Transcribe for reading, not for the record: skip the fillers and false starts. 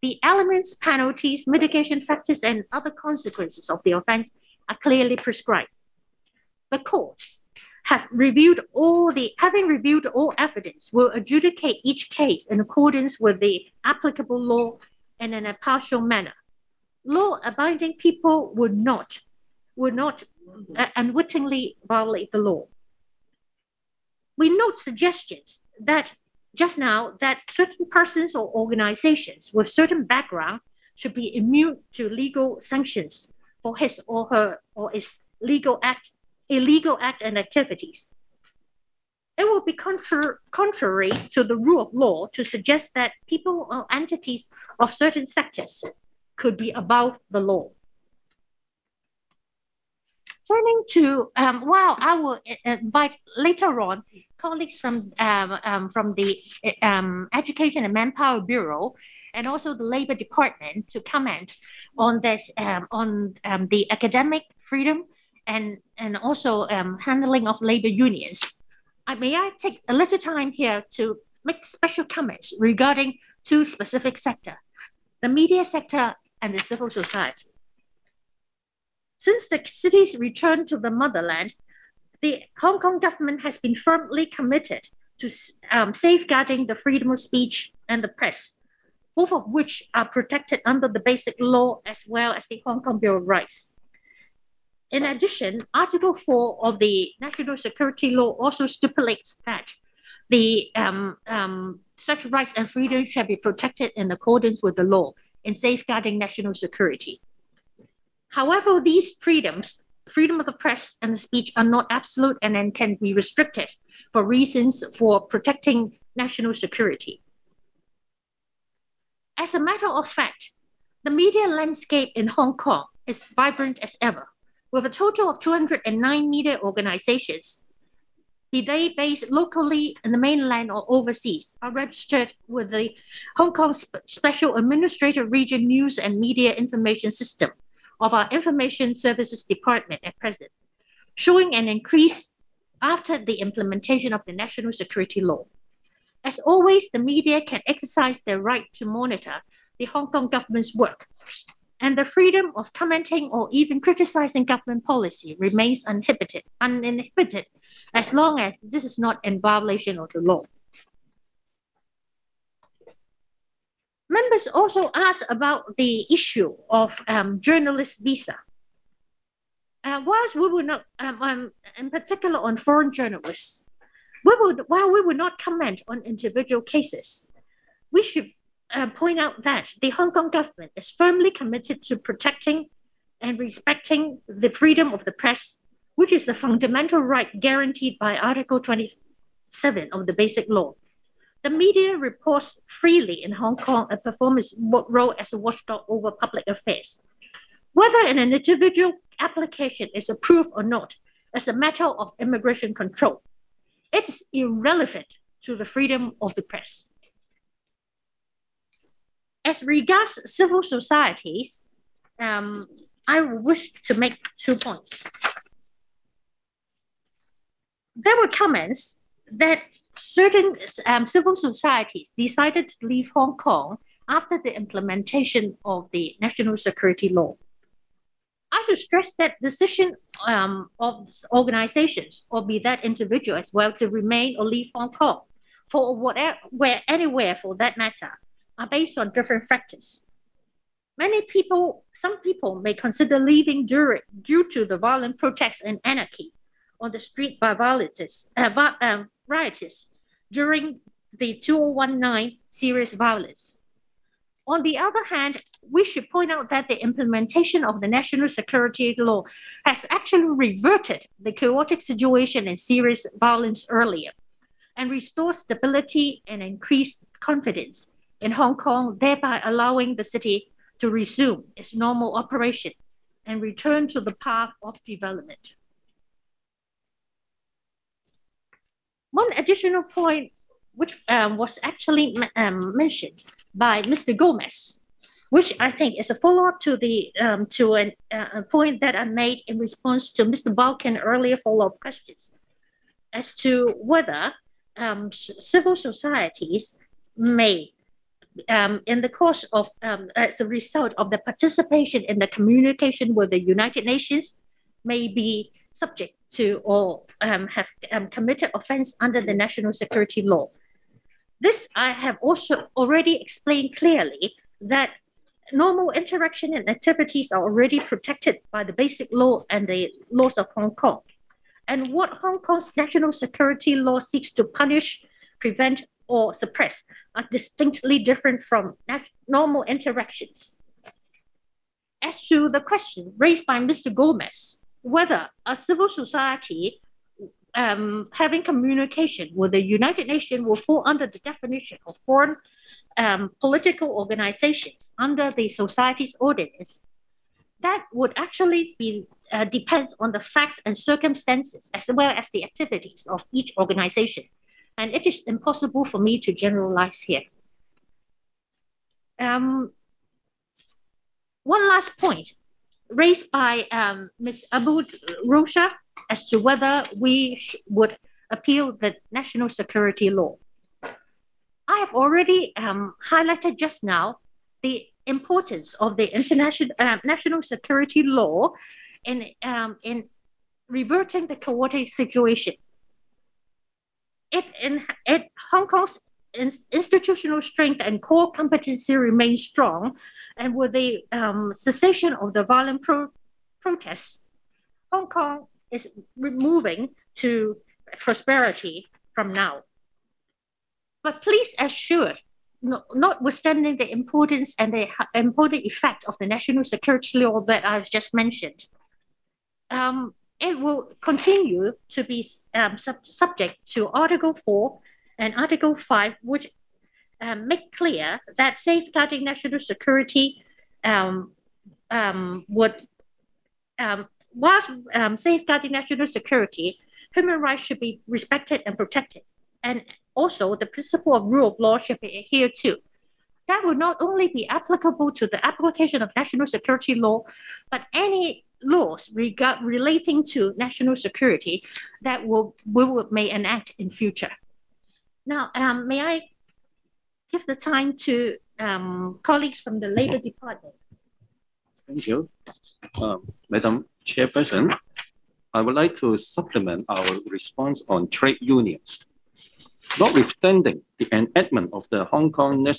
the elements, penalties, mitigation factors, and other consequences of the offence are clearly prescribed. The courts having reviewed all evidence, will adjudicate each case in accordance with the applicable law and in a partial manner. Law-abiding people would not unwittingly violate the law. We note suggestions that just now that certain persons or organizations with certain background should be immune to legal sanctions for his or her or its illegal act and activities. It will be contrary to the rule of law to suggest that people or entities of certain sectors could be above the law. Turning to, while I will invite later on colleagues from the Education and Manpower Bureau and also the Labor Department to comment on this on the academic freedom and also handling of labor unions. May I take a little time here to make special comments regarding two specific sectors, the media sector and the civil society. Since the city's return to the motherland, the Hong Kong government has been firmly committed to safeguarding the freedom of speech and the press, both of which are protected under the Basic Law as well as the Hong Kong Bill of Rights. In addition, Article 4 of the National Security Law also stipulates that such rights and freedoms shall be protected in accordance with the law in safeguarding national security. However, these freedoms, freedom of the press and the speech, are not absolute and can be restricted for reasons for protecting national security. As a matter of fact, the media landscape in Hong Kong is vibrant as ever, with a total of 209 media organizations, be they based locally in the mainland or overseas, are registered with the Hong Kong Special Administrative Region News and Media Information System of our Information Services Department at present, showing an increase after the implementation of the National Security Law. As always, the media can exercise their right to monitor the Hong Kong government's work, and the freedom of commenting or even criticizing government policy remains uninhibited as long as this is not in violation of the law. Members also asked about the issue of journalist visa. Whilst we will not, in particular on foreign journalists, while we will not comment on individual cases, we should point out that the Hong Kong government is firmly committed to protecting and respecting the freedom of the press, which is a fundamental right guaranteed by Article 27 of the Basic Law. The media reports freely in Hong Kong and performs its role as a watchdog over public affairs. Whether an individual application is approved or not is a matter of immigration control. It is irrelevant to the freedom of the press. As regards civil societies, I wish to make 2 points. There were comments that certain civil societies decided to leave Hong Kong after the implementation of the National Security Law. I should stress that decision of organizations, or be that individual as well, to remain or leave Hong Kong for anywhere for that matter, are based on different factors. Some people may consider leaving due to the violent protests and anarchy on the street by rioters during the 2019 serious violence. On the other hand, we should point out that the implementation of the National Security Law has actually reverted the chaotic situation and serious violence earlier and restored stability and increased confidence in Hong Kong, thereby allowing the city to resume its normal operation and return to the path of development. One additional point which was actually mentioned by Mr. Gomez, which I think is a follow-up to a point that I made in response to Mr. Balkan earlier follow-up questions, as to whether civil societies may in the course of, as a result of the participation in the communication with the United Nations, may be subject to or have committed offense under the national security law. This I have also already explained clearly that normal interaction and activities are already protected by the basic law and the laws of Hong Kong. And what Hong Kong's national security law seeks to punish, prevent, or suppress are distinctly different from normal interactions. As to the question raised by Mr. Gomez, whether a civil society having communication with the United Nations will fall under the definition of foreign political organizations under the society's ordinance, that would actually be depends on the facts and circumstances as well as the activities of each organization, and it is impossible for me to generalize here. One last point raised by Ms. Abu Rosha as to whether we would appeal the national security law. I have already highlighted just now the importance of the international national security law in reverting the chaotic situation. Hong Kong's institutional strength and core competency remain strong, and with the cessation of the violent protests, Hong Kong is moving to prosperity from now. But please assure, notwithstanding the importance and the important effect of the national security law that I've just mentioned, it will continue to be subject to Article 4 and Article 5, which make clear that safeguarding national security would, whilst safeguarding national security, human rights should be respected and protected. And also, the principle of rule of law should be adhered to. That would not only be applicable to the application of national security law, but any laws relating to national security that we may enact in future. Now, may I give the time to colleagues from the Labour Department? Thank you. Madam Chairperson, I would like to supplement our response on trade unions. Notwithstanding the enactment of the Hong Kong